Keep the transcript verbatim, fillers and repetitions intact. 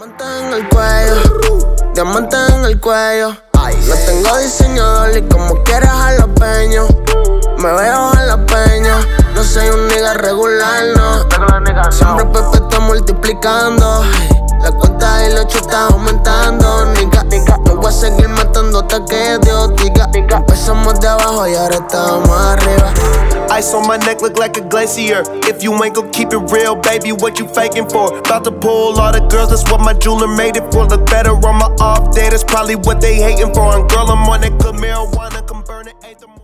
Diamante en el cuello, diamante en el cuello. No tengo diseñador y como quieras jalapeño. Me veo jalapeño, no soy un nigga regular, no. Siempre Pepe está multiplicando. La cuenta y los chutes está aumentando, nigga. No voy a seguir matando hasta que Dios diga. Empezamos de abajo y ahora estamos arriba. Ice on my neck look like a glacier. If you ain't gon' keep it real, baby, what you faking for? About to pull all the girls, that's what my jeweler made it for. Look better on my off day, that's probably what they hating for. And girl, I'm on that good marijuana, come burn it.